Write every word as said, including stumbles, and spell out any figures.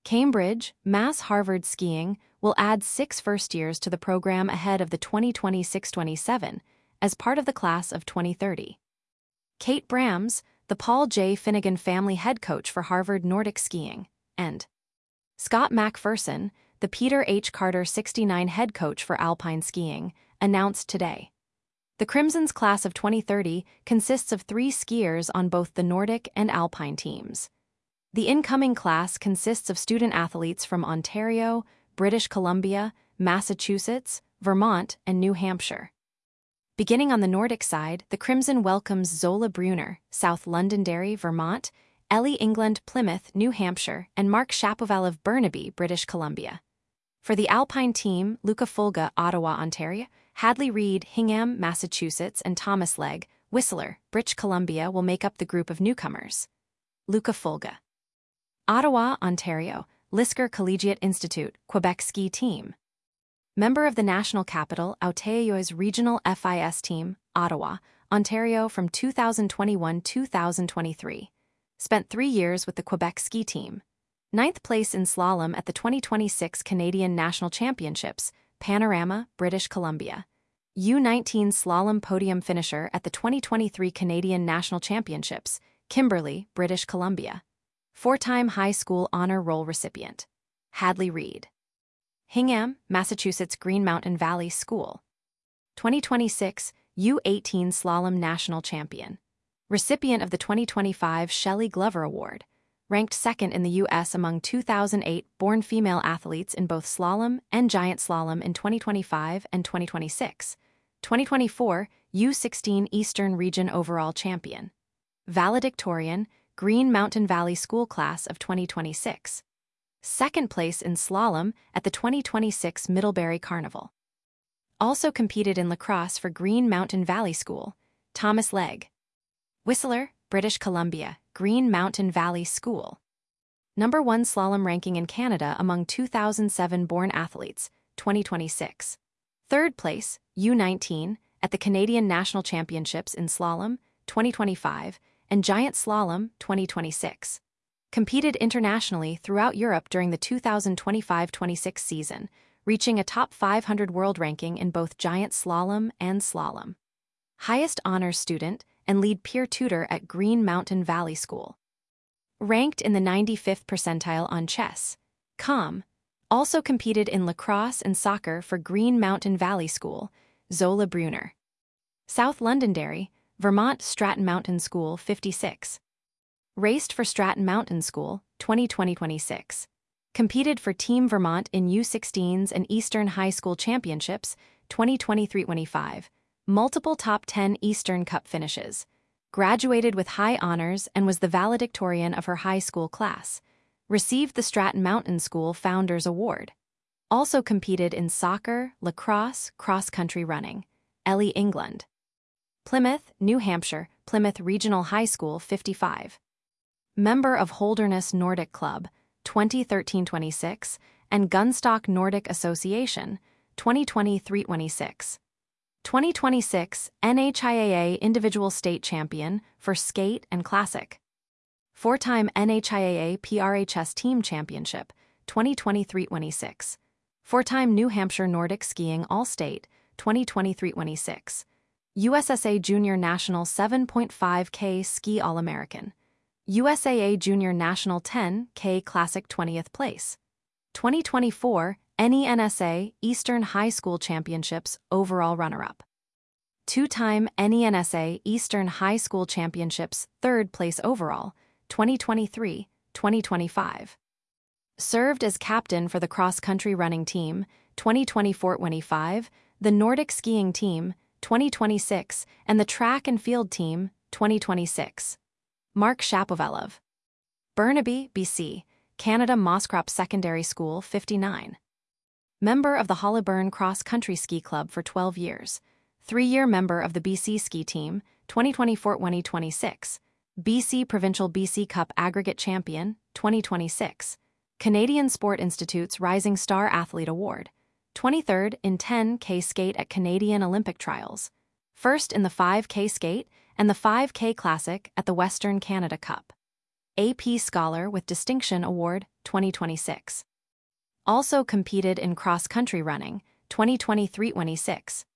Cambridge, Mass Harvard Skiing will add six first years to the program ahead of the twenty twenty-six twenty-seven as part of the class of twenty thirty. Kate Brams, the Paul J. Finnegan family head coach for Harvard Nordic Skiing, and Scott McPherson, the Peter H. Carter sixty-nine head coach for alpine skiing, announced today. The Crimson's class of twenty thirty consists of three skiers on both the Nordic and alpine teams. The incoming class consists of student athletes from Ontario, British Columbia, Massachusetts, Vermont, and New Hampshire. Beginning on the Nordic side, the Crimson welcomes Zola Brunner, South Londonderry, Vermont, Ellie England, Plymouth, New Hampshire, and Mark Shapovalov of Burnaby, British Columbia. For the alpine team, Luca Fulga, Ottawa, Ontario, Hadley Reid, Hingham, Massachusetts, and Thomas Legg, Whistler, British Columbia will make up the group of newcomers. Luca Fulga. Ottawa, Ontario, Lisker Collegiate Institute, Quebec ski team. Member of the national capital, Aotearoa's regional F I S team, Ottawa, Ontario from two thousand twenty-one to two thousand twenty-three. Spent three years with the Quebec ski team. Ninth place in slalom at the twenty twenty-six Canadian National Championships, Panorama, British Columbia. U nineteen slalom podium finisher at the twenty twenty-three Canadian National Championships, Kimberley, British Columbia. Four-time high school honor roll recipient. Hadley Reid. Hingham, Massachusetts Green Mountain Valley School. twenty twenty-six U eighteen Slalom National Champion. Recipient of the twenty twenty-five Shelley Glover Award. Ranked second in the U S among two thousand eight born female athletes in both slalom and giant slalom in twenty twenty-five and twenty twenty-six. twenty twenty-four U sixteen Eastern Region Overall Champion. Valedictorian, Green Mountain Valley School Class of twenty twenty-six. Second place in slalom at the twenty twenty-six Middlebury Carnival. Also competed in lacrosse for Green Mountain Valley School, Thomas Legg. Whistler, British Columbia, Green Mountain Valley School. Number one slalom ranking in Canada among two thousand seven born athletes, twenty twenty-six. Third place, U nineteen, at the Canadian National Championships in slalom, twenty twenty-five, and giant slalom, twenty twenty-six. Competed internationally throughout Europe during the two thousand twenty-five twenty-six season, reaching a top five hundred world ranking in both giant slalom and slalom. Highest honors student and lead peer tutor at Green Mountain Valley School. Ranked in the ninety-fifth percentile on chess dot com. Also competed in lacrosse and soccer for Green Mountain Valley School, Zola Brunner. South Londonderry, Vermont Stratton Mountain School fifty-six. Raced for Stratton Mountain School, twenty twenty to twenty-six. Competed for Team Vermont in U sixteens and Eastern High School Championships, twenty twenty-three to twenty-five. Multiple top ten Eastern Cup finishes. Graduated with high honors and was the valedictorian of her high school class. Received the Stratton Mountain School Founders Award. Also competed in soccer, lacrosse, cross-country running. Ellie England. Plymouth, New Hampshire, Plymouth Regional High School fifty-five. Member of Holderness Nordic Club, twenty thirteen to twenty-six, and Gunstock Nordic Association, twenty twenty-three to twenty-six. twenty twenty-six N H I A A Individual State Champion for Skate and Classic. Four-time N H I A A P R H S Team Championship, twenty twenty-three to twenty-six. Four-time New Hampshire Nordic Skiing All-State, twenty twenty-three to twenty-six. U S S A Junior National seven point five K Ski All-American. U S A A Junior National ten K Classic twentieth place. twenty twenty-four N E N S A Eastern High School Championships overall runner-up. Two-time N E N S A Eastern High School Championships third place overall, twenty twenty-three to twenty twenty-five. Served as captain for the cross-country running team, twenty twenty-four to twenty-five, the Nordic skiing team, twenty twenty-six, and the track and field team, twenty twenty-six. Mark Shapovalov. Burnaby, B C, Canada Mosscrop Secondary School fifty-nine. Member of the Hollyburn Cross Country Ski Club for twelve years. Three-year member of the B C Ski Team, twenty twenty-four to twenty twenty-six. B C Provincial B C Cup Aggregate Champion, twenty twenty-six. Canadian Sport Institute's Rising Star Athlete Award. twenty-third in ten K skate at Canadian Olympic Trials. First in the five K skate and the five K Classic at the Western Canada Cup. A P Scholar with Distinction Award, twenty twenty-six. Also competed in cross-country running, twenty twenty-three twenty-six.